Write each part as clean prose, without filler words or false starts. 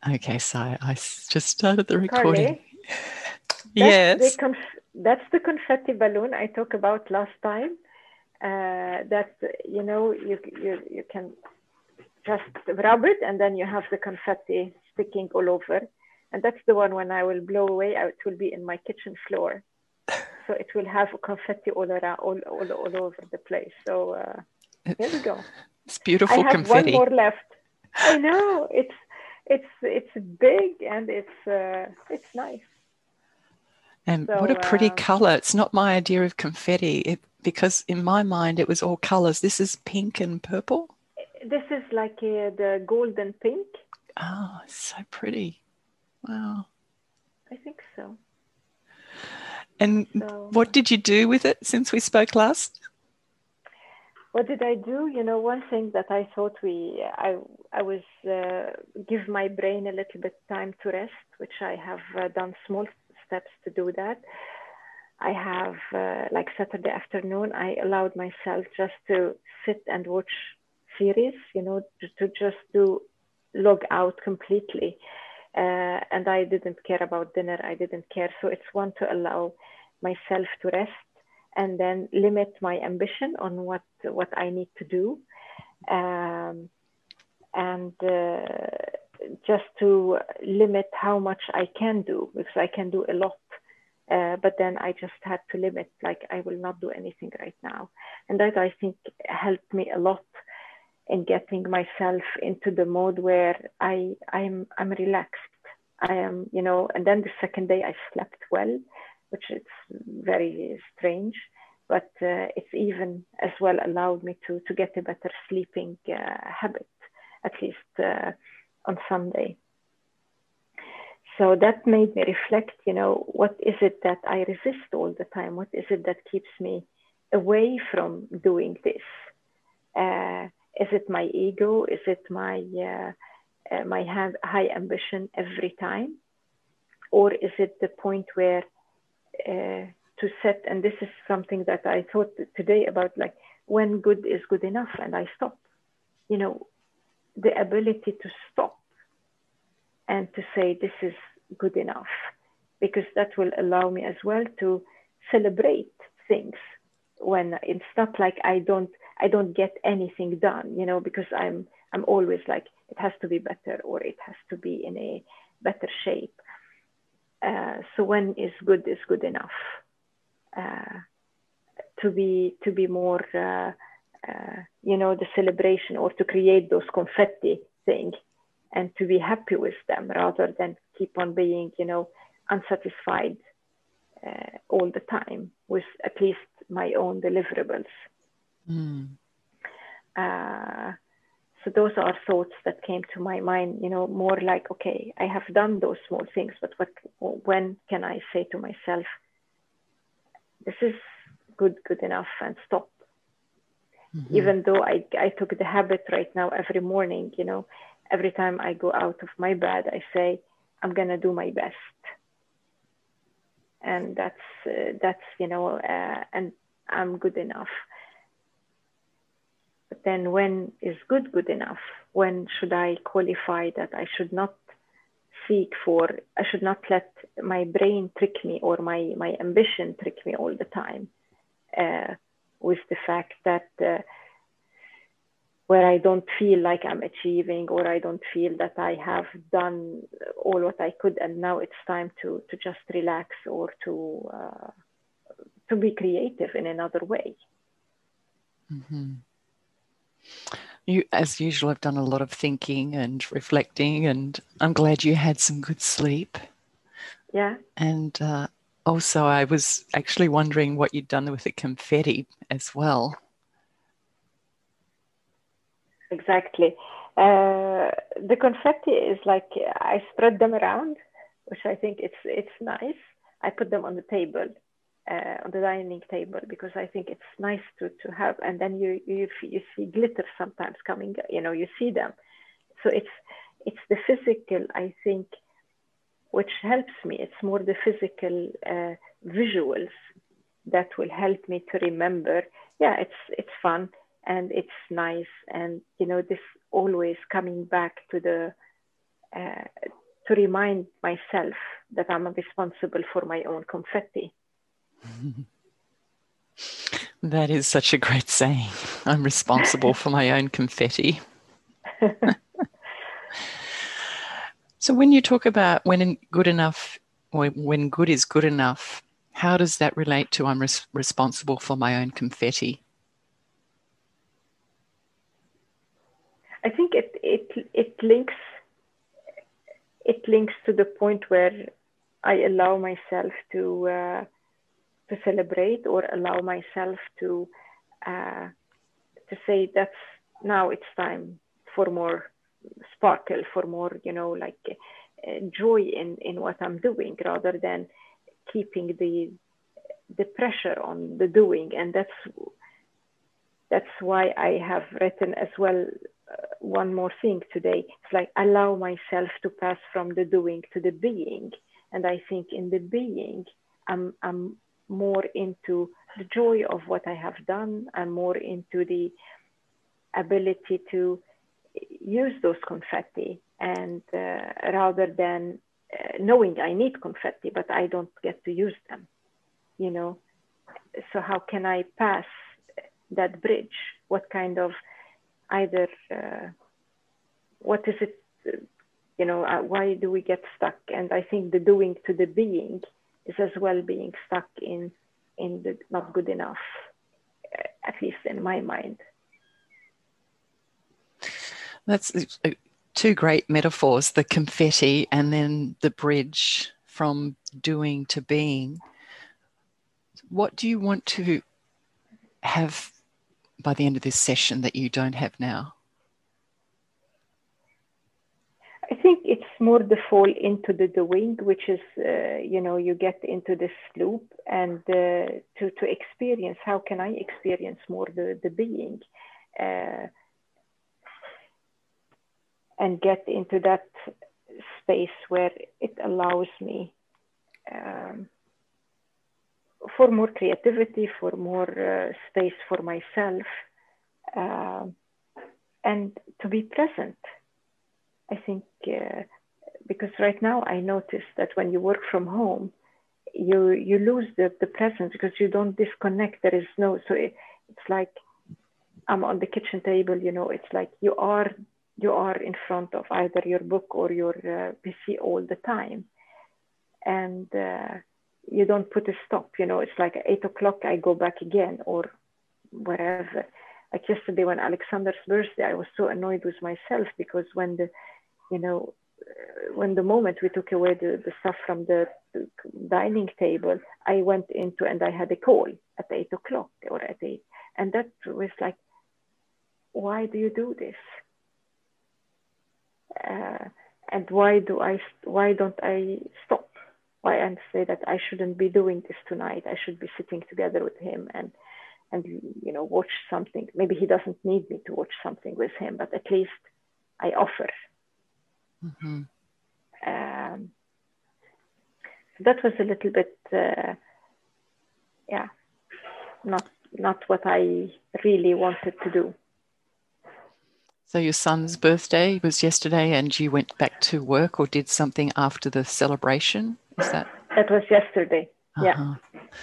Okay, so just started the recording. Carly, Yes. that's the confetti balloon I talked about last time. That you can just rub it and then you have the confetti sticking all over, and that's the one when I will blow away. It will be in my kitchen floor, so it will have confetti all around, all over the place. So here we go. It's I beautiful have one confetti. more left. I know it's big and it's nice. And what a So pretty color. It's not my idea of confetti because in my mind it was all colors. This is pink and purple. this is like the golden pink. Oh, so pretty. Wow. I think so. And So what did you do with it since we spoke last? what did I do? One thing that I thought I was give my brain a little bit time to rest, which I have done small steps to do that. I have like Saturday afternoon, I allowed myself just to sit and watch series, to just do log out completely. And I didn't care about dinner. I didn't care. So it's one to allow myself to rest and then limit my ambition on what I need to do, and just to limit how much I can do, because I can do a lot. But then I just had to limit, like I will not do anything right now, and that I think helped me a lot in getting myself into the mode where I'm relaxed. I am, and then the second day I slept well, which is very strange, but it's even as well allowed me to get a better sleeping habit, at least on Sunday. So that made me reflect, what is it that I resist all the time? What is it that keeps me away from doing this? Is it my ego? Is it my high ambition every time? Or is it the point where to set, and this is something that I thought today about, like when good is good enough and I stop, the ability to stop and to say this is good enough, because that will allow me as well to celebrate things when it's not like I don't get anything done, because I'm always like it has to be better or it has to be in a better shape. So when is good enough? Uh, to be more, the celebration, or to create those confetti things and to be happy with them rather than keep on being, unsatisfied all the time with at least my own deliverables. Mm. So those are thoughts that came to my mind, more like, okay, I have done those small things, but when can I say to myself, this is good enough, and stop? Mm-hmm. Even though I took the habit right now every morning, every time I go out of my bed, I say, I'm going to do my best. And that's and I'm good enough. But then when is good enough? When should I qualify that I should not I should not let my brain trick me, or my ambition trick me all the time, with the fact that where I don't feel like I'm achieving, or I don't feel that I have done all what I could, and now it's time to just relax, or to be creative in another way. Mm-hmm. You, as usual, have done a lot of thinking and reflecting, and I'm glad you had some good sleep. Yeah. And also, I was actually wondering what you'd done with the confetti as well. Exactly. The confetti is like I spread them around, which I think it's nice. I put them on the table, on the dining table, because I think it's nice to have. And then you see glitter sometimes coming. You see them. So it's the physical, I think, which helps me. It's more the physical visuals that will help me to remember. Yeah, it's fun and it's nice, and this always coming back to the to remind myself that I'm responsible for my own confetti. That is such a great saying. I'm responsible for my own confetti. So when you talk about when good enough, or when good is good enough, how does that relate to I'm responsible for my own confetti? I think it links to the point where I allow myself to celebrate, or allow myself to say now it's time for more sparkle, for more, joy in what I'm doing, rather than keeping the pressure on the doing. And that's why I have written as well one more thing today. It's like allow myself to pass from the doing to the being. And I think in the being, I'm more into the joy of what I have done. I'm more into the ability to use those confetti, and rather than knowing I need confetti, but I don't get to use them, So how can I pass that bridge? What kind of what is it, why do we get stuck? And I think the doing to the being is as well being stuck in the not good enough, at least in my mind. That's two great metaphors, the confetti and then the bridge from doing to being. What do you want to have by the end of this session that you don't have now? I think it's more the fall into the doing, which is, you get into this loop, and to experience, how can I experience more the being, and get into that space where it allows me for more creativity, for more space for myself, and to be present. I think because right now I notice that when you work from home, you lose the presence, because you don't disconnect. There is no, so it's like I'm on the kitchen table, it's like you are in front of either your book or your PC all the time, and you don't put a stop. It's like at 8 o'clock I go back again, or wherever. Like yesterday when Alexander's birthday, I was so annoyed with myself, because when the moment we took away the stuff from the dining table, I went into, and I had a call at 8 o'clock or at 8, and that was like, why do you do this? And why don't I stop? Why and say that I shouldn't be doing this tonight? I should be sitting together with him and watch something. Maybe he doesn't need me to watch something with him, but at least I offer. Mm-hmm. That was a little bit, not what I really wanted to do. So your son's birthday was yesterday, and you went back to work or did something after the celebration? Is that? That was yesterday. Uh-huh. Yeah.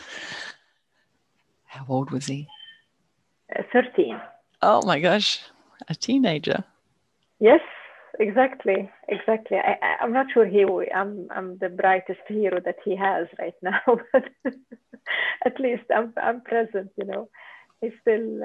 How old was he? 13. Oh my gosh, a teenager. Yes, exactly. I'm not sure I'm the brightest hero that he has right now, but at least I'm present. He's still.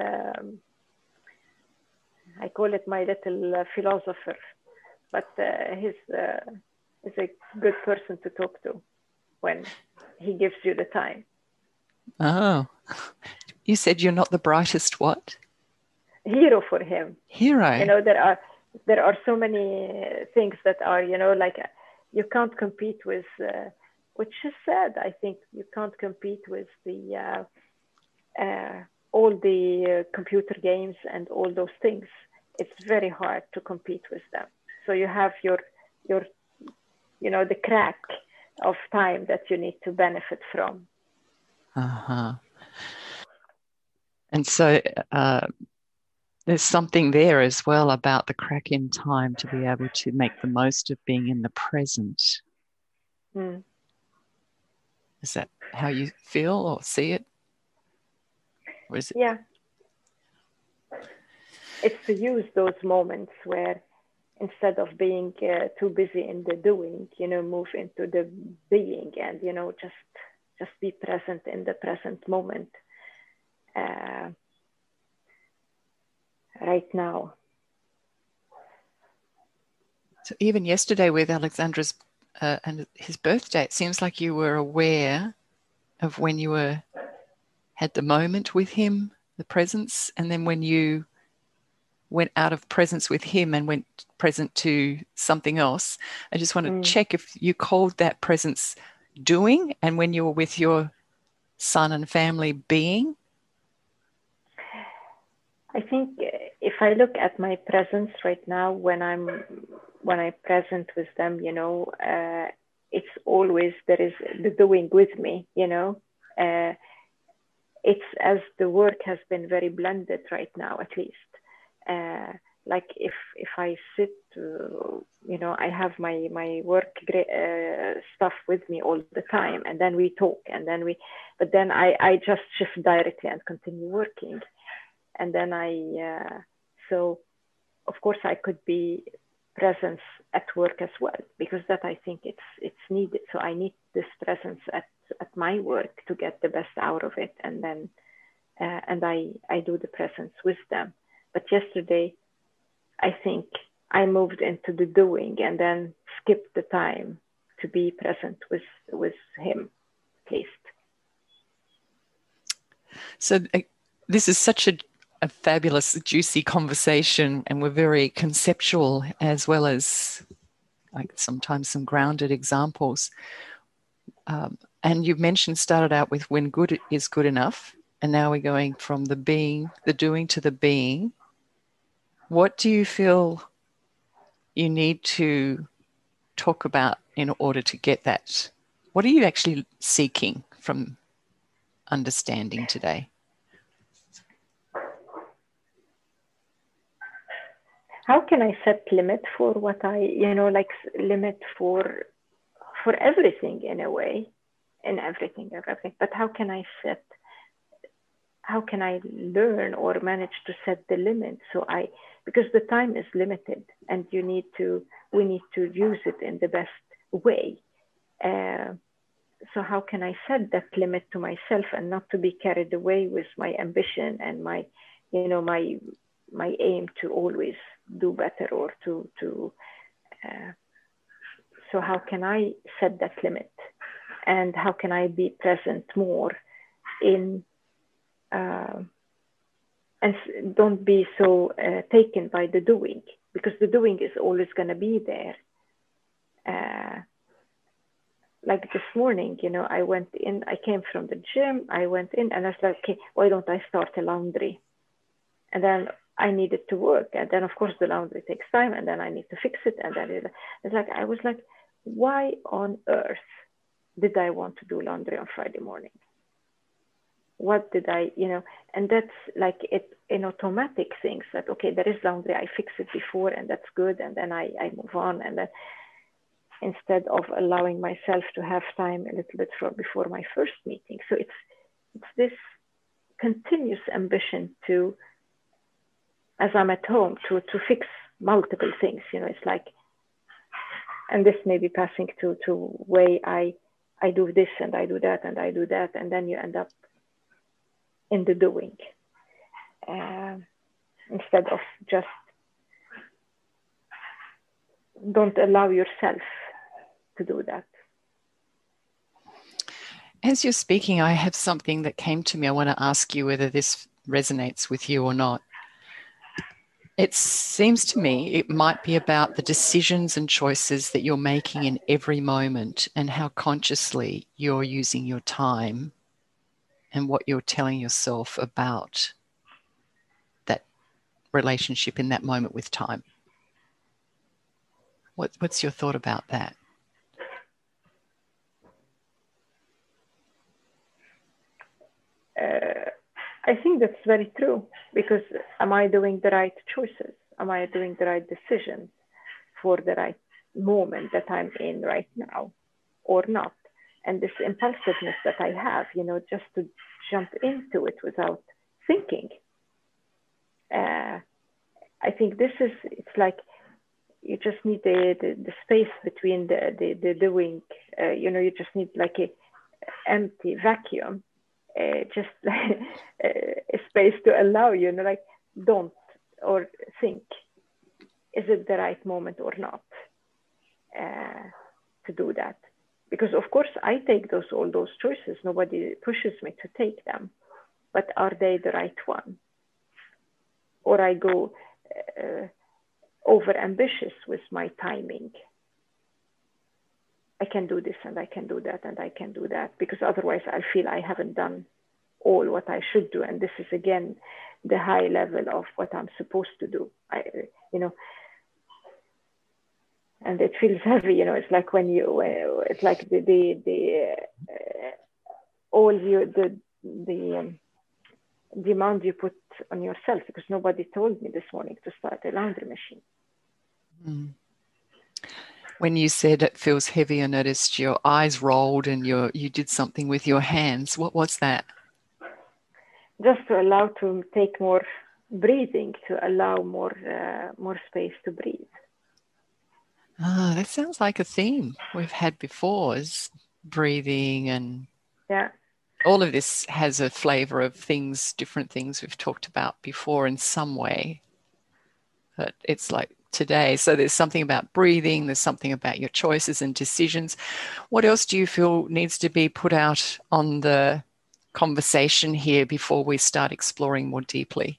I call it my little philosopher, but he's a good person to talk to when he gives you the time. Oh, you said you're not the brightest what? Hero for him. Hero. There are so many things that are, like you can't compete with, which is sad. I think you can't compete with the all the computer games and all those things. It's very hard to compete with them. So you have your the crack of time that you need to benefit from. Uh-huh. And so there's something there as well about the crack in time to be able to make the most of being in the present. Mm. Is that how you feel or see it? Or is it? Yeah. It's to use those moments where instead of being too busy in the doing, move into the being and, just be present in the present moment right now. So even yesterday with Alexandra's and his birthday, it seems like you were aware of when you had the moment with him, the presence, and then when you went out of presence with him and went present to something else. I just want to check if you called that presence doing, and when you were with your son and family, being. I think if I look at my presence right now, when I'm present with them, it's always there is the doing with me, it's as the work has been very blended right now, at least. Like if I sit, I have my work stuff with me all the time, and then we talk, and then but then I just shift directly and continue working, and then so of course I could be presence at work as well, because that I think it's needed. So I need this presence at my work to get the best out of it, and then and I do the presence with them. But yesterday, I think I moved into the doing and then skipped the time to be present with him, at least. So this is such a fabulous, juicy conversation, and we're very conceptual as well as like sometimes some grounded examples. And you've mentioned started out with when good is good enough, and now we're going from the being, the doing to the being. What do you feel you need to talk about in order to get that? What are you actually seeking from understanding today? How can I set limit for what like limit for everything in a way, in everything. But how can I learn or manage to set the limit? Because the time is limited, and we need to use it in the best way. So how can I set that limit to myself and not to be carried away with my ambition and my aim to always do better, or so how can I set that limit, and how can I be present more in and don't be so taken by the doing, because the doing is always going to be there. Like this morning, I went in, I came from the gym, I went in and I was like, okay, why don't I start a laundry? And then I needed to work. And then of course the laundry takes time, and then I need to fix it. And then it's like, I was like, why on earth did I want to do laundry on Friday morning? What did I, and that's like it in automatic things that, okay, there is laundry, I fix it before, and that's good. And then I move on. And then instead of allowing myself to have time a little bit before my first meeting. So it's this continuous ambition to, as I'm at home, to fix multiple things. It's like, and this may be passing to way I do this and I do that and I do that, and then you end up in the doing instead of just don't allow yourself to do that. As you're speaking, I have something that came to me. I want to ask you whether this resonates with you or not. It seems to me it might be about the decisions and choices that you're making in every moment, and how consciously you're using your time and what you're telling yourself about that relationship in that moment with time. What's your thought about that? I think that's very true, because am I doing the right choices? Am I doing the right decisions for the right moment that I'm in right now or not? And this impulsiveness that I have, just to jump into it without thinking. I think it's like you just need the space between the doing, you just need like a empty vacuum, just a space to allow, like don't, or think, is it the right moment or not to do that? Because of course I take all those choices. Nobody pushes me to take them, but are they the right one? Or I go over ambitious with my timing. I can do this and I can do that and I can do that, because otherwise I feel I haven't done all what I should do. And this is again the high level of what I'm supposed to do. And it feels heavy. It's like when it's like the demand you put on yourself, because nobody told me this morning to start a laundry machine. Mm. When you said it feels heavy, I noticed your eyes rolled and you did something with your hands. What was that? Just to allow to take more breathing, to allow more space to breathe. Ah, that sounds like a theme we've had before, is breathing, and all of this has a flavor of different things we've talked about before in some way. But it's like today. So there's something about breathing, there's something about your choices and decisions. What else do you feel needs to be put out on the conversation here before we start exploring more deeply?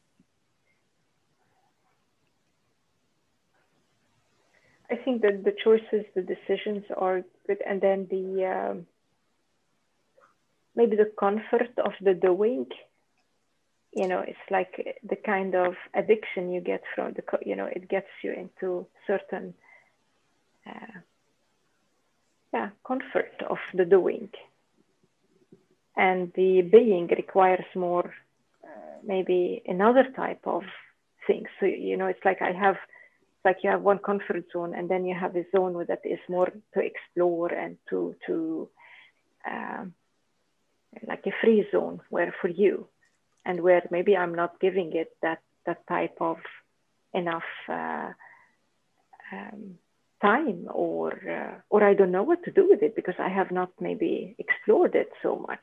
I think that the choices, the decisions are good, and then maybe the comfort of the doing. It's like the kind of addiction you get from it gets you into certain comfort of the doing, and the being requires more, maybe another type of things. So it's like you have one comfort zone, and then you have a zone that is more to explore and to like a free zone where for you, and where maybe I'm not giving it that type of enough time, or I don't know what to do with it because I have not maybe explored it so much.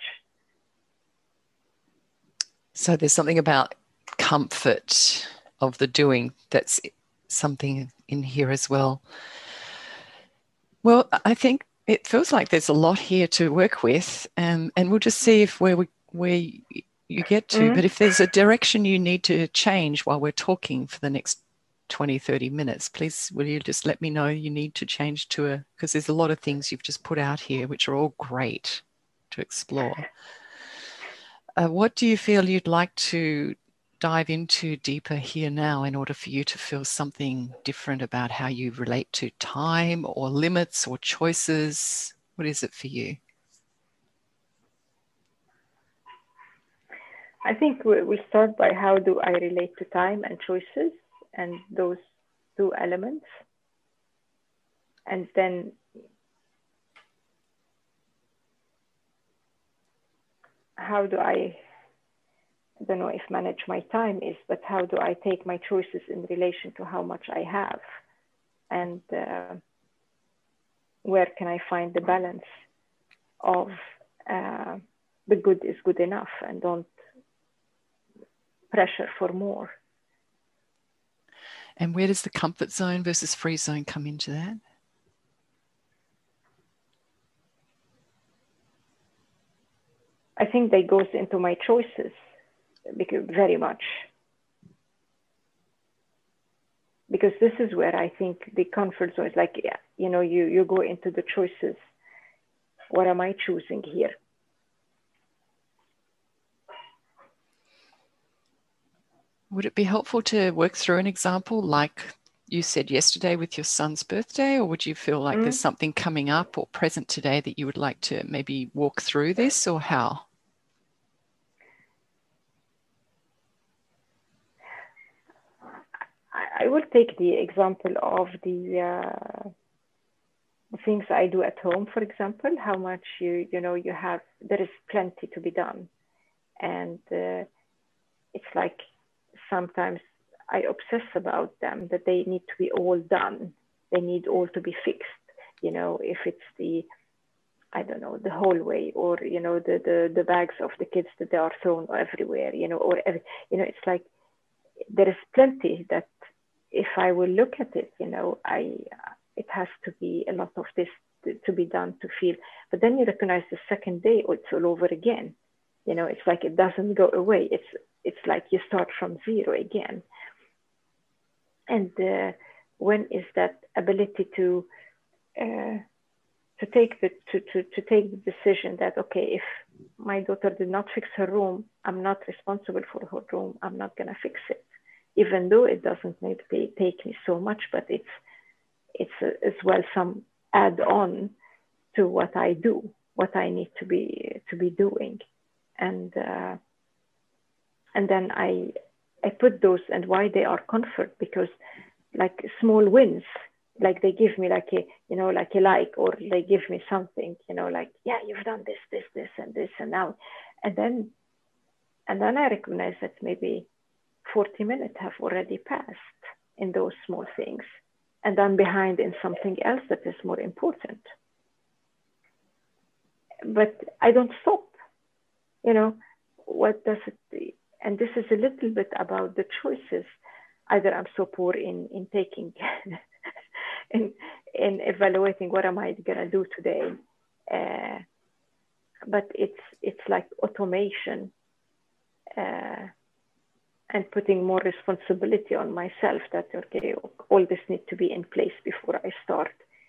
So there's something about comfort of the doing that's something in here as well. Well, I think it feels like there's a lot here to work with, and we'll just see if where you get to. Mm-hmm. But if there's a direction you need to change while we're talking for the next 20, 30 minutes, please, will you just let me know you need to change to because there's a lot of things you've just put out here, which are all great to explore. What do you feel you'd like to dive into deeper here now in order for you to feel something different about how you relate to time or limits or choices? What is it for you? I think we start by how do I relate to time and choices and those two elements. And then how do I don't know if manage my time is, but how do I take my choices in relation to how much I have? And where can I find the balance of the good is good enough and don't pressure for more. And where does the comfort zone versus free zone come into that? I think that goes into my choices very much. Because this is where I think the comfort zone is like, you go into the choices. What am I choosing here? Would it be helpful to work through an example like you said yesterday with your son's birthday, or would you feel like there's something coming up or present today that you would like to maybe walk through this, or how? I will take the example of the things I do at home, for example, how much you have, there is plenty to be done. And it's like sometimes I obsess about them, that they need to be all done. They need all to be fixed. If it's the hallway, or, the bags of the kids that they are thrown everywhere, it's like there is plenty that if I will look at it, it has to be a lot of this to be done to feel. But then you recognize the second day, it's all over again. It's like it doesn't go away. It's like you start from zero again. And when is that ability to take the decision that, okay, if my daughter did not fix her room, I'm not responsible for her room. I'm not gonna fix it, even though it doesn't maybe take me so much, but it's as well some add-on to what I do, what I need to be doing, and then I put those, and why they are comfort, because like small wins, like they give me like a or they give me something, like, yeah, you've done this and this, and now, and then I recognize that maybe 40 minutes have already passed in those small things, and I'm behind in something else that is more important. But I don't stop. What does it? And this is a little bit about the choices. Either I'm so poor in taking, in evaluating what am I gonna do today, but it's like automation. And putting more responsibility on myself, that, okay, all this needs to be in place before I start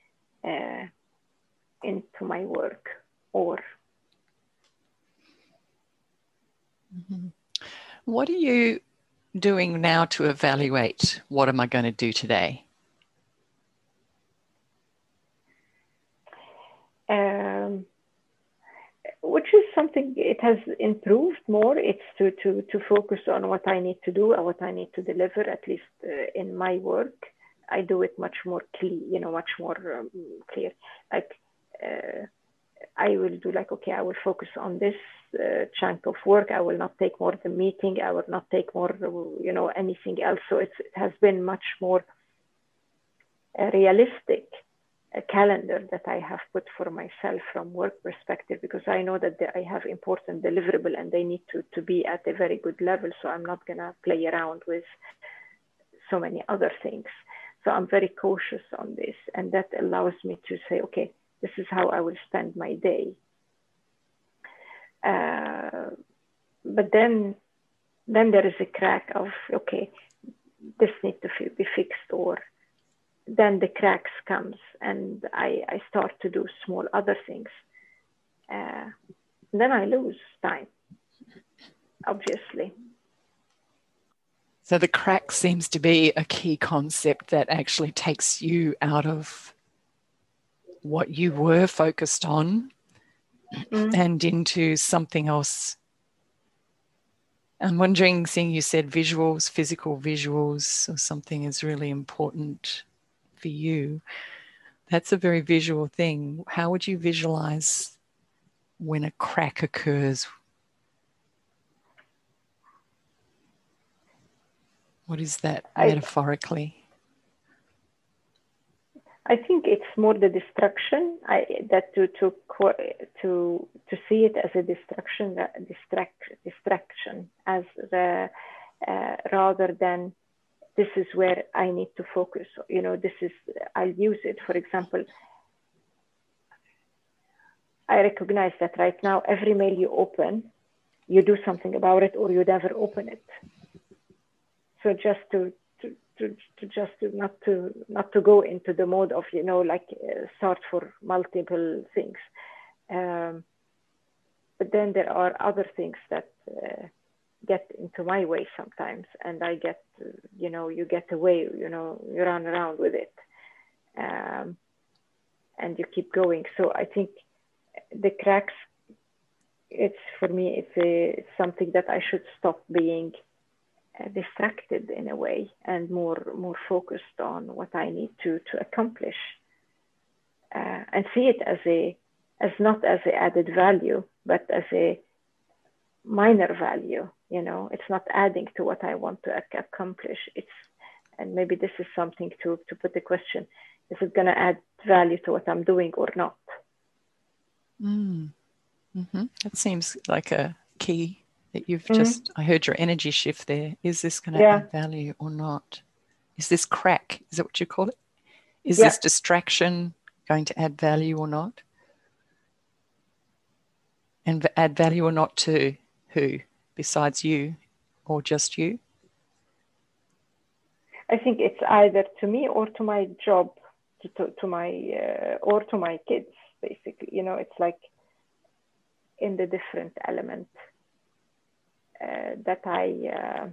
into my work. Or what are you doing now to evaluate what am I going to do today? Which is something, it has improved more. It's to focus on what I need to do and what I need to deliver, at least in my work. I do it much more clear, much more clear. Like I will do like, okay, I will focus on this chunk of work. I will not take more of the meeting. I will not take more, anything else. So it has been much more realistic calendar that I have put for myself from work perspective, because I know that I have important deliverable and they need to be at a very good level. So I'm not gonna play around with so many other things. So I'm very cautious on this, and that allows me to say, okay, this is how I will spend my day. But then there is a crack of, okay, this needs to be fixed, or then the cracks comes and I start to do small other things. Then I lose time, obviously. So the crack seems to be a key concept that actually takes you out of what you were focused on and into something else. I'm wondering, seeing you said visuals, physical visuals, or something is really important for you. That's a very visual thing. How would you visualize when a crack occurs? What is that metaphorically? I think it's more the destruction. That to see it as a distraction as the rather than this is where I need to focus. I'll use it. For example, I recognize that right now every mail you open, you do something about it, or you never open it. So just not to go into the mode of start for multiple things, but then there are other things that get into my way sometimes, and I get you get away, you run around with it, and you keep going. So I think the cracks, it's for me, it's something that I should stop being distracted in a way, and more focused on what I need to accomplish, and see it as not as a added value, but as a minor value. It's not adding to what I want to accomplish. And maybe this is something to put the question: is it going to add value to what I'm doing or not? That seems like a key that you've just, I heard your energy shift there. Is this going to add value or not? Is this crack? Is that what you call it? Is this distraction going to add value or not? And add value or not to who besides you, or just you? I think it's either to me or to my job, to my or to my kids, basically. It's like in the different element that I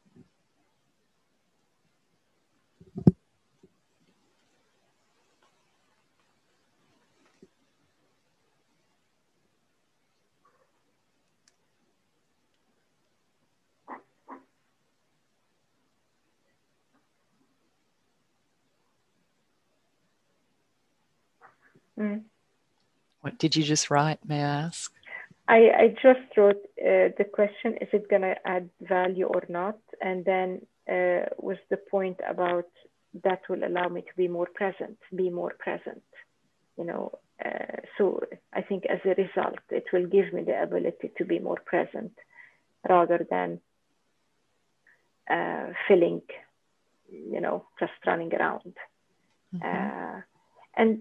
What did you just write, may I ask? I just wrote the question: is it going to add value or not? And then was the point about that will allow me to be more present. So I think as a result, it will give me the ability to be more present rather than feeling, just running around. And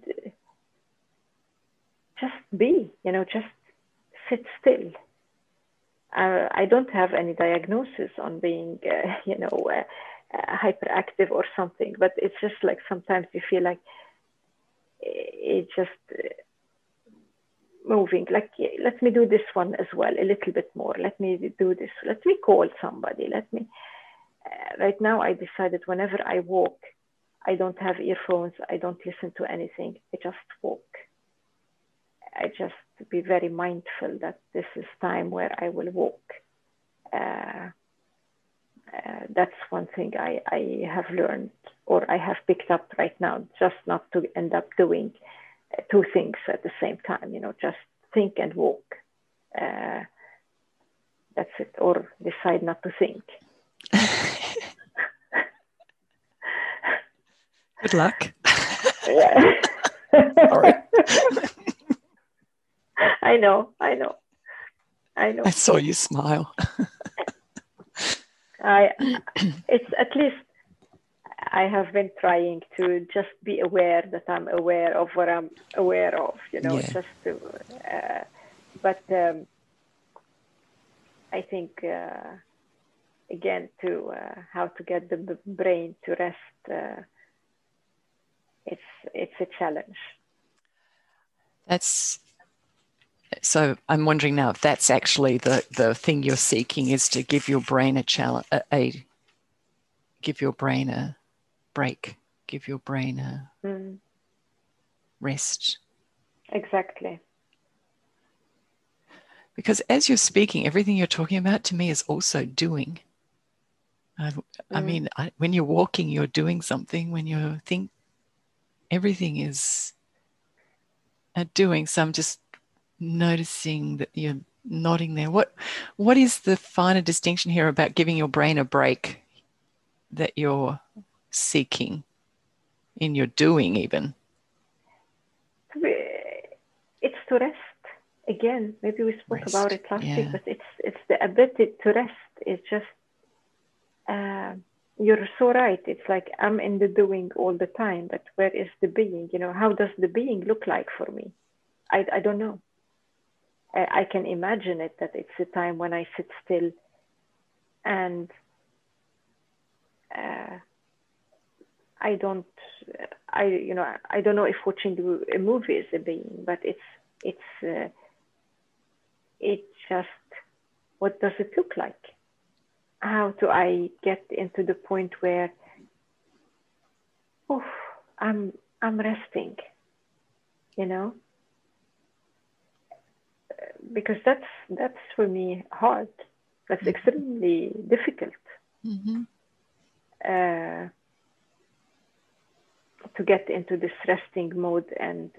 just be, just sit still. I don't have any diagnosis on being, hyperactive or something, but it's just like sometimes you feel like it's just moving. Like, let me do this one as well, a little bit more. Let me do this. Let me call somebody. Right now, I decided whenever I walk, I don't have earphones. I don't listen to anything. I just walk. I just be very mindful that this is time where I will walk. That's one thing I have learned, or I have picked up right now, just not to end up doing two things at the same time, just think and walk. That's it, or decide not to think. Good luck. Yeah. Sorry. I know. I saw you smile. It's at least I have been trying to just be aware that I'm aware of what I'm aware of, just to, but I think, again, to how to get the brain to rest, it's a challenge. So I'm wondering now if that's actually the thing you're seeking, is to give your brain a challenge, give your brain a break, give your brain a rest. Exactly. Because as you're speaking, everything you're talking about to me is also doing. I mean, when you're walking, you're doing something. When you think, everything is doing. So I'm just noticing that you're nodding there. What is the finer distinction here about giving your brain a break that you're seeking in your doing even? It's to rest. Again, maybe we spoke about it last week, but it's the ability to rest. It's just, you're so right. It's like I'm in the doing all the time, but where is the being? How does the being look like for me? I don't know. I can imagine it, that it's a time when I sit still and I don't know if watching a movie is a being, but it's just, what does it look like? How do I get into the point where I'm resting, because that's for me hard. That's extremely difficult. Mm-hmm. To get into this resting mode, and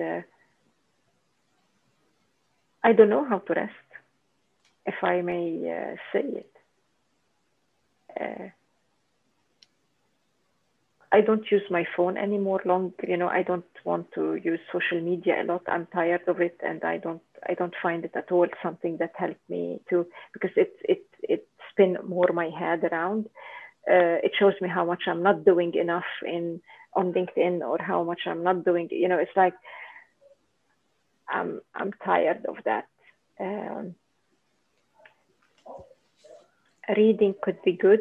I don't know how to rest, if I may say it. I don't use my phone anymore long, I don't want to use social media a lot. I'm tired of it, and I don't find it at all something that helped me to, because it spin more my head around. It shows me how much I'm not doing enough on LinkedIn, or how much I'm not doing, it's like I'm tired of that. Reading could be good.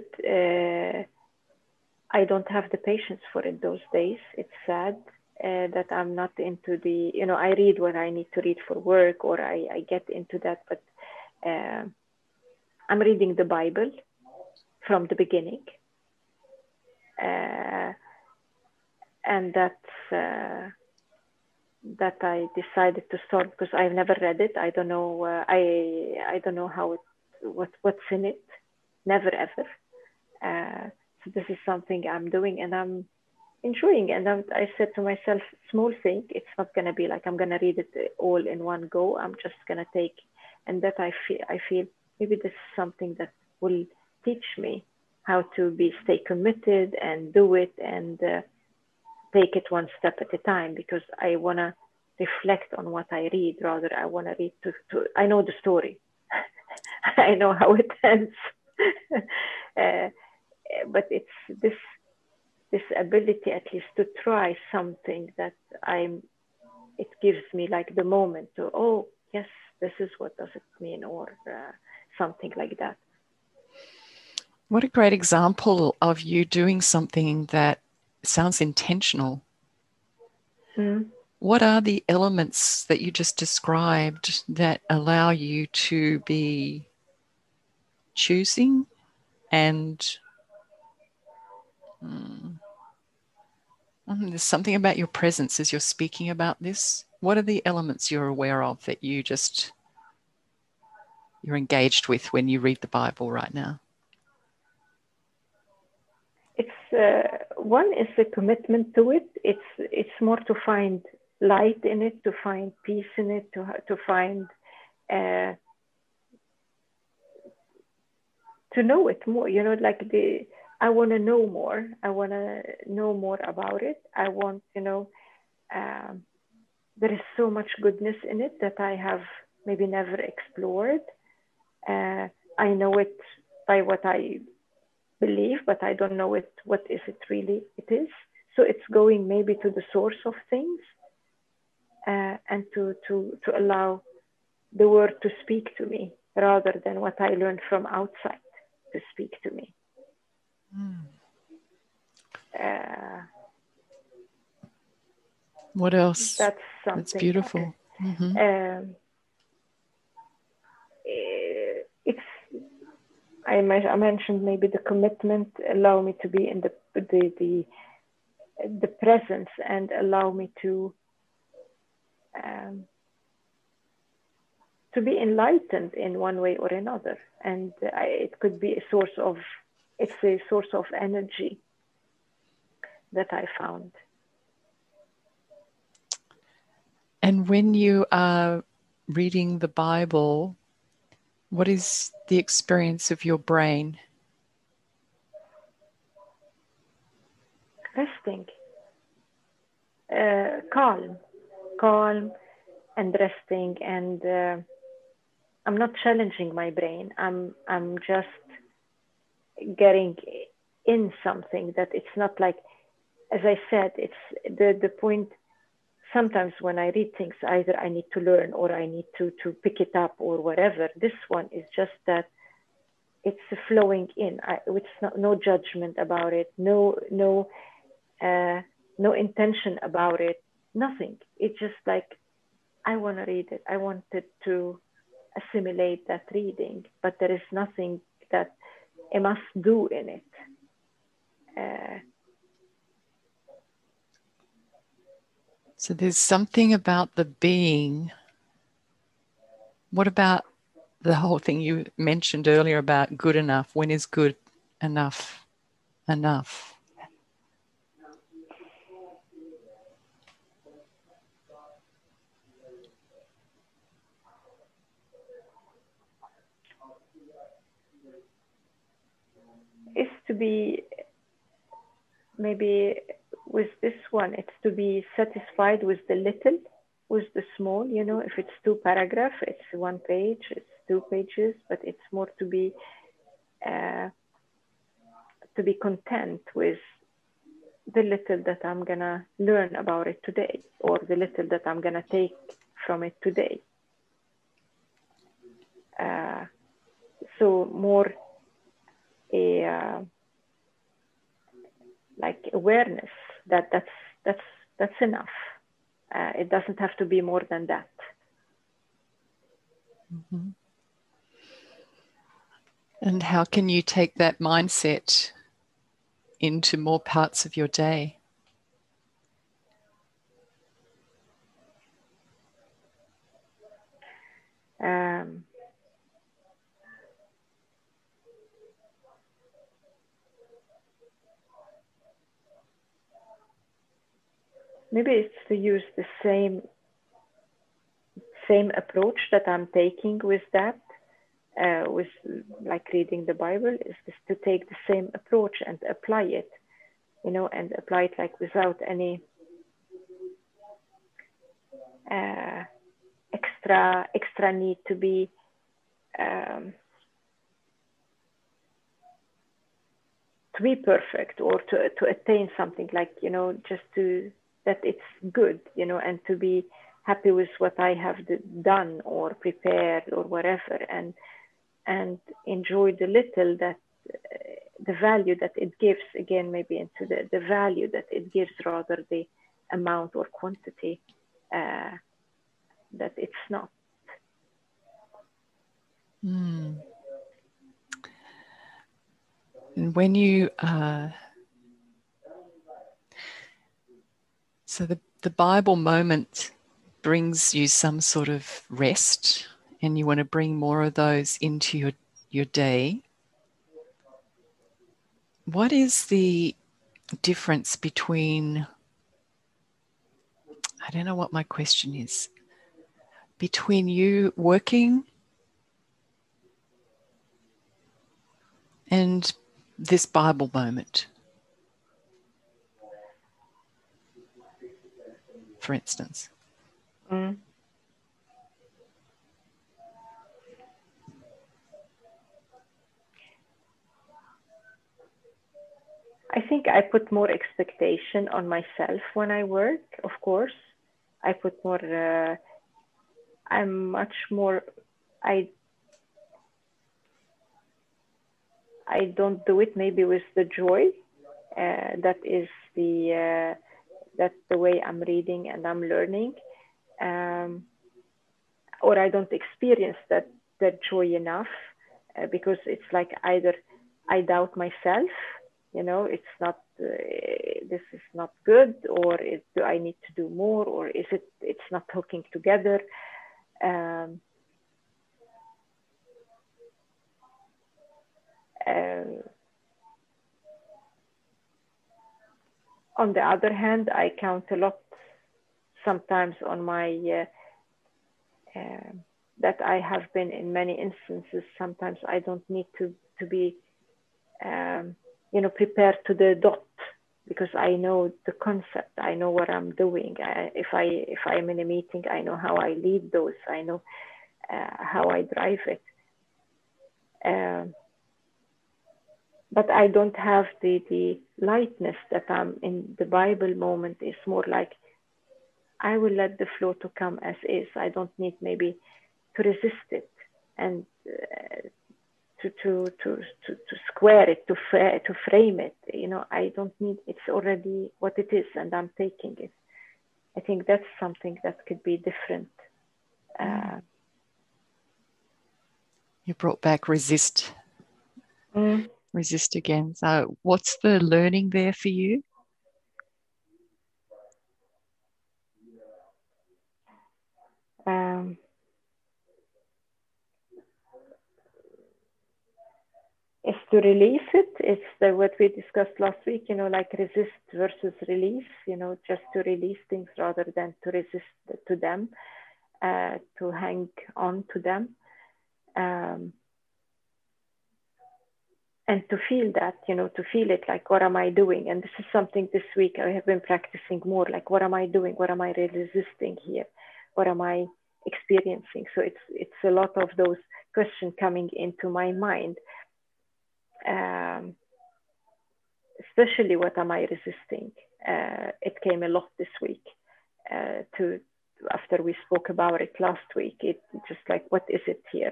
I don't have the patience for it those days. It's sad that I'm not into the, I read what I need to read for work, or I get into that, but I'm reading the Bible from the beginning. And that I decided to start, because I've never read it. I don't know. I don't know what's in it. Never ever. So this is something I'm doing, and I'm enjoying. And I said to myself, small thing. It's not gonna be like I'm gonna read it all in one go. I'm just gonna take, and that I feel maybe this is something that will teach me how to stay committed and do it, and take it one step at a time, because I want to reflect on what I read. Rather, I want to read I know the story. I know how it ends. But it's this ability, at least, to try something that it gives me like the moment to, oh yes, this is what does it mean, or something like that. What a great example of you doing something that sounds intentional. What are the elements that you just described that allow you to be choosing and there's something about your presence as you're speaking about this? What are the elements you're aware of that you're engaged with when you read the Bible right now? It's one is the commitment to it. It's more to find light in it, to find peace in it, to find to know it more. Like I want to know more. I want to know more about it. I want, there is so much goodness in it that I have maybe never explored. I know it by what I believe, but I don't know it. What is it really? It is. So it's going maybe to the source of things, and to allow the word to speak to me, rather than what I learned from outside to speak to me. What else? That's something. That's beautiful. Mm-hmm. I mentioned maybe the commitment allow me to be in the presence, and allow me to be enlightened in one way or another. And it could be a source of energy that I found. And when you are reading the Bible, what is the experience of your brain? Resting. Calm and resting, and I'm not challenging my brain. I'm just getting in something that it's not like, as I said, it's the point. Sometimes when I read things, either I need to learn, or I need to pick it up, or whatever. This one is just that it's flowing in. It's no judgment about it, no intention about it, nothing. It's just like, I want to read it. I wanted to assimilate that reading, but there is nothing that I must do in it. So there's something about the being. What about the whole thing you mentioned earlier about good enough? When is good enough, enough. Is to be, maybe with this one, it's to be satisfied with the little, with the small, you know, if it's 2 paragraphs, it's 1 page, it's 2 pages, but it's more to be content with the little that I'm gonna learn about it today, or the little that I'm gonna take from it today. So more a like awareness that that's enough. It doesn't have to be more than that. Mm-hmm. And how can you take that mindset into more parts of your day? Maybe it's to use the same approach that I'm taking with that, with like reading the Bible, is just to take the same approach and apply it, you know, and apply it like without any extra need to be perfect, or to attain something, like, you know, just to that it's good, you know, and to be happy with what I have done or prepared or whatever, and enjoy the little, that the value that it gives, again, maybe into the value that it gives, rather the amount or quantity that it's not. Mm. And when you so the Bible moment brings you some sort of rest, and you want to bring more of those into your day. What is the difference between, I don't know what my question is, between you working and this Bible moment, for instance? I think I put more expectation on myself when I work, of course. I put more, I'm much more, I don't do it maybe with the joy. That is that's the way I'm reading and I'm learning. Or I don't experience that joy enough, because it's like either I doubt myself, you know, it's not, this is not good, or do I need to do more, or is it's not hooking together. On the other hand, I count a lot sometimes on my that I have been in many instances. Sometimes I don't need to be you know, prepared to the dot, because I know the concept, I know what I'm doing. If I'm in a meeting, I know how I lead those, I know how I drive it. But I don't have the lightness that I'm in the Bible moment. Is more like I will let the flow to come as is. I don't need maybe to resist it and to square it, to frame it. You know, I don't need. It's already what it is, and I'm taking it. I think that's something that could be different. You brought back resist. Resist again. So what's the learning there for you? is to release it. It's what we discussed last week, like resist versus release, just to release things rather than to resist to them, to hang on to them. And to feel that, to feel it, like, what am I doing? And this is something this week I have been practicing more, like, what am I doing? What am I resisting here? What am I experiencing? So it's a lot of those questions coming into my mind. Especially what am I resisting? It came a lot this week. After we spoke about it last week, it just like, what is it here?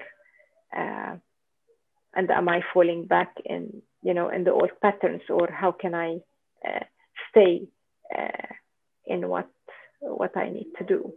And am I falling back in the old patterns, or how can I stay in what I need to do?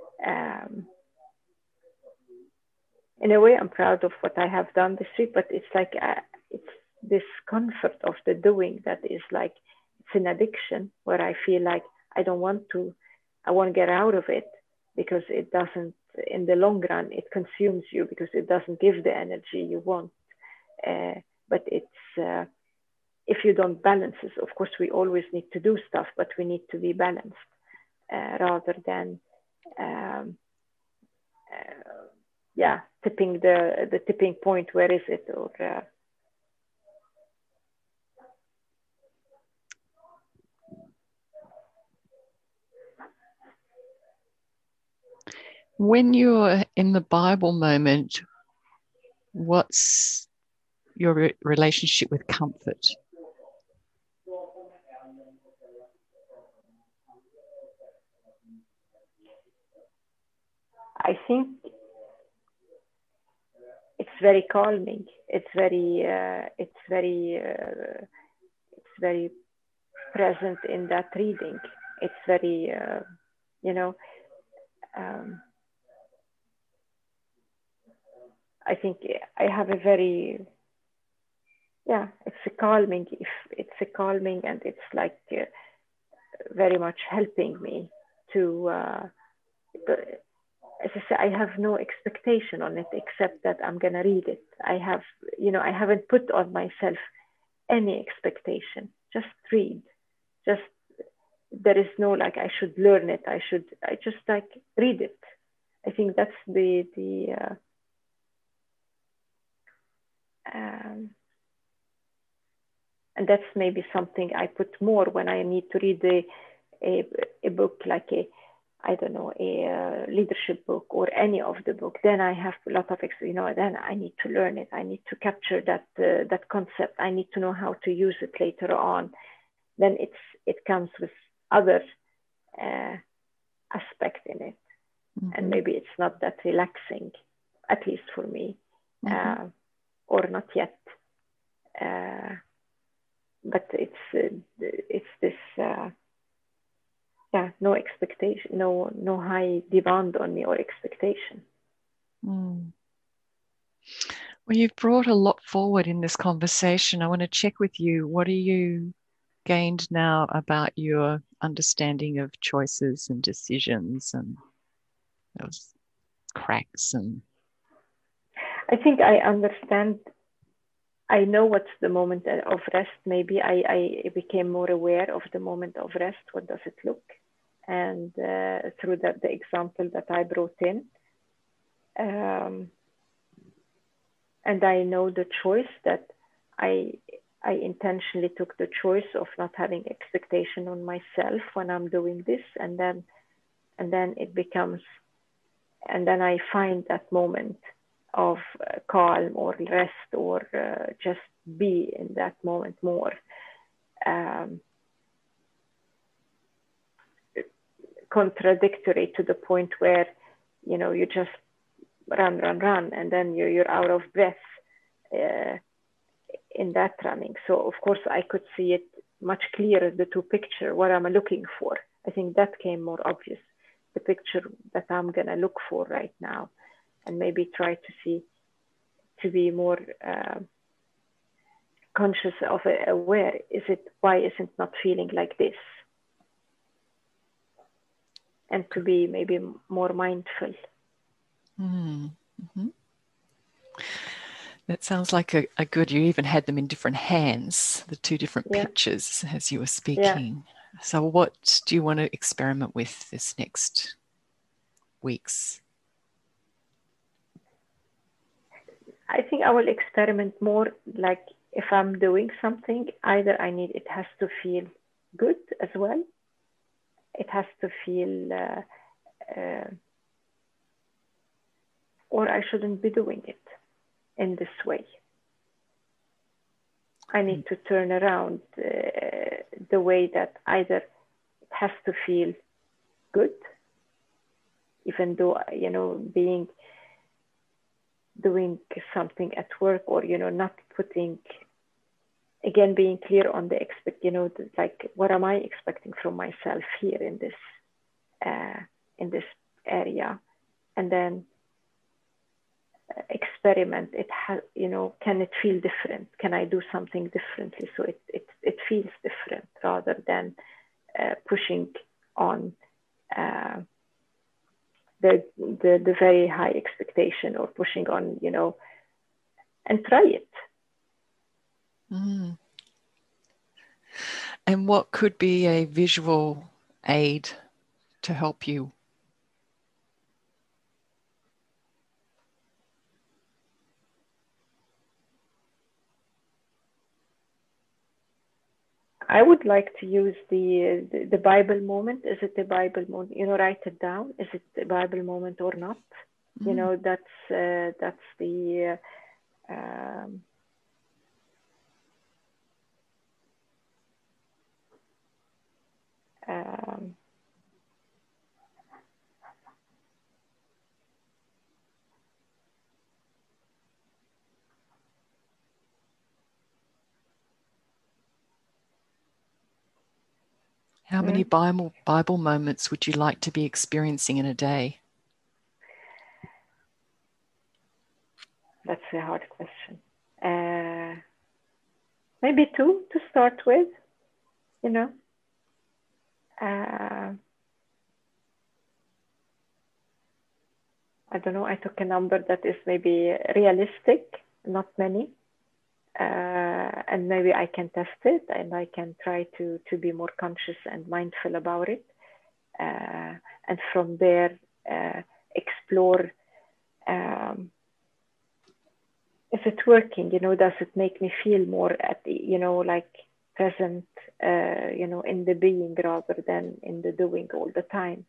In a way, I'm proud of what I have done this week, but it's like it's this comfort of the doing that is like, it's an addiction where I feel like I won't get out of it, because it doesn't, in the long run, it consumes you because it doesn't give the energy you want. But it's, if you don't balance it, of course, we always need to do stuff, but we need to be balanced rather than, tipping the tipping point. Where is it? Or when you're in the Bible moment, what's your relationship with comfort? I think it's very calming. It's very present in that reading. It's very, I think I have a very, it's a calming, and it's like very much helping me to, as I say, I have no expectation on it except that I'm going to read it. I haven't put on myself any expectation. Just read. There is no like, I should learn it. I just like read it. I think that's and that's maybe something I put more when I need to read a book, like a leadership book or any of the book. Then I have a lot of, then I need to learn it. I need to capture that concept. I need to know how to use it later on. Then it comes with other aspect in it. Mm-hmm. And maybe it's not that relaxing, at least for me, mm-hmm. Or not yet. But it's this, no expectation, no high demand on me or expectation. Mm. Well, you've brought a lot forward in this conversation. I want to check with you. What are you gained now about your understanding of choices and decisions and those cracks? And I think I understand. I know what's the moment of rest. Maybe I became more aware of the moment of rest. What does it look? And through the example that I brought in. And I know the choice that I intentionally took the choice of not having expectation on myself when I'm doing this. And then it becomes, and then I find that moment of calm or rest, or just be in that moment more. Contradictory to the point where, you just run, and then you're out of breath in that running. So of course I could see it much clearer, the two picture, what am I looking for? I think that came more obvious, the picture that I'm gonna look for right now. And maybe try to be more conscious of it, aware. Why isn't not feeling like this? And to be maybe more mindful. Mm-hmm. That sounds like a good, you even had them in different hands, the two different Yeah, pictures as you were yeah. speaking. So what do you want to experiment with this next weeks? I think I will experiment more like if I'm doing something, either it has to feel good as well. It has to feel, or I shouldn't be doing it in this way. I need to turn around the way that either it has to feel good, even though, doing something at work, or, not putting, again, being clear on the like, what am I expecting from myself here in this area, and then experiment. It has, can it feel different? Can I do something differently so it feels different, rather than pushing on the very high expectation, or pushing on, and try it. Mm. And what could be a visual aid to help you? I would like to use the Bible moment. Is it the Bible moment? Write it down. Is it the Bible moment or not? That's the um, How many Bible moments would you like to be experiencing in a day? That's a hard question. Maybe 2 to start with. I don't know. I took a number that is maybe realistic, not many. And maybe I can test it, and I can try to be more conscious and mindful about it. And from there, explore if it's working, does it make me feel more at the, like present, in the being rather than in the doing all the time.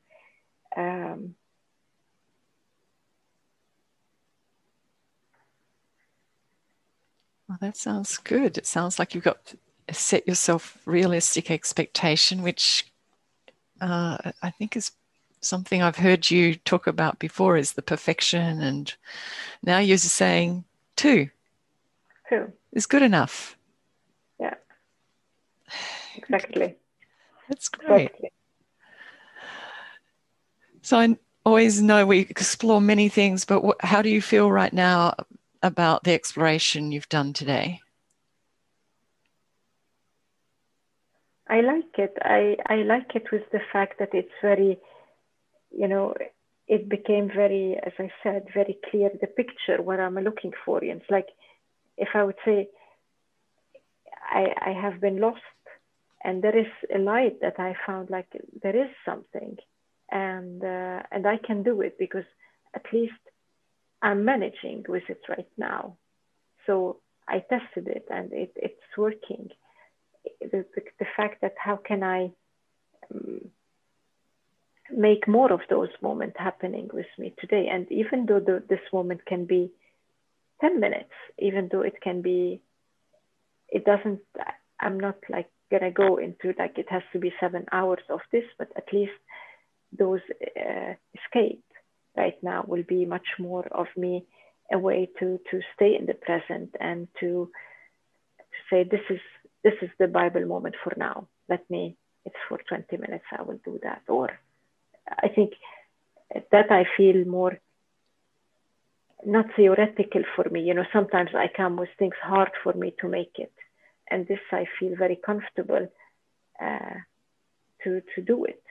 Well, that sounds good. It sounds like you've got set yourself realistic expectation, which I think is something I've heard you talk about before, is the perfection. And now you're saying 2 is good enough. Yeah, exactly. That's great. Exactly. So I always know we explore many things, but how do you feel right now about the exploration you've done today? I like it. I like it with the fact that it's very, it became very, as I said, very clear, the picture, what I'm looking for. And it's like, if I would say, I have been lost, and there is a light that I found, like there is something, and I can do it, because at least I'm managing with it right now. So I tested it, and it's working. The fact that how can I make more of those moments happening with me today, and even though this moment can be 10 minutes, even though it can be, it doesn't, I'm not like gonna go into like it has to be 7 hours of this, but at least those escape right now will be much more of me, a way to stay in the present, and to say this is the Bible moment for now. It's for 20 minutes, I will do that. Or I think that I feel more not theoretical for me. Sometimes I come with things hard for me to make it, and this I feel very comfortable to do it.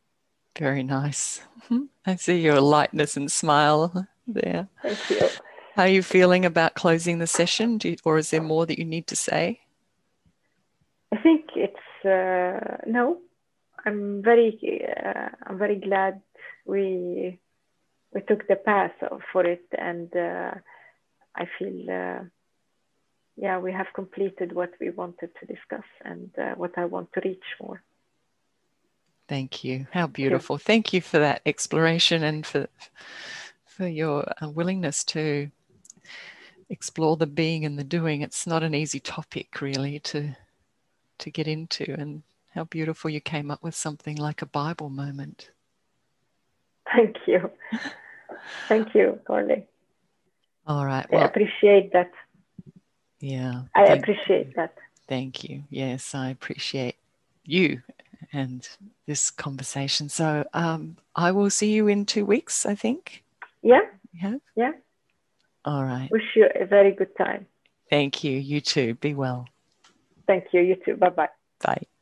Very nice. I see your lightness and smile there. Thank you. How are you feeling about closing the session? Or is there more that you need to say? I think it's no. I'm very glad we took the path for it, and I feel yeah, we have completed what we wanted to discuss and what I want to reach more. Thank you. How beautiful. Thank you for that exploration and for your willingness to explore the being and the doing. It's not an easy topic really to get into, and how beautiful you came up with something like a Bible moment. Thank you. Thank you, Corley. All right. Well, I appreciate that. Yeah. I appreciate that. Thank you. Yes, I appreciate you and this conversation. So I will see you in 2 weeks, I think. Yeah. Yeah. Yeah. All right. Wish you a very good time. Thank you. You too. Be well. Thank you. You too. Bye-bye. Bye.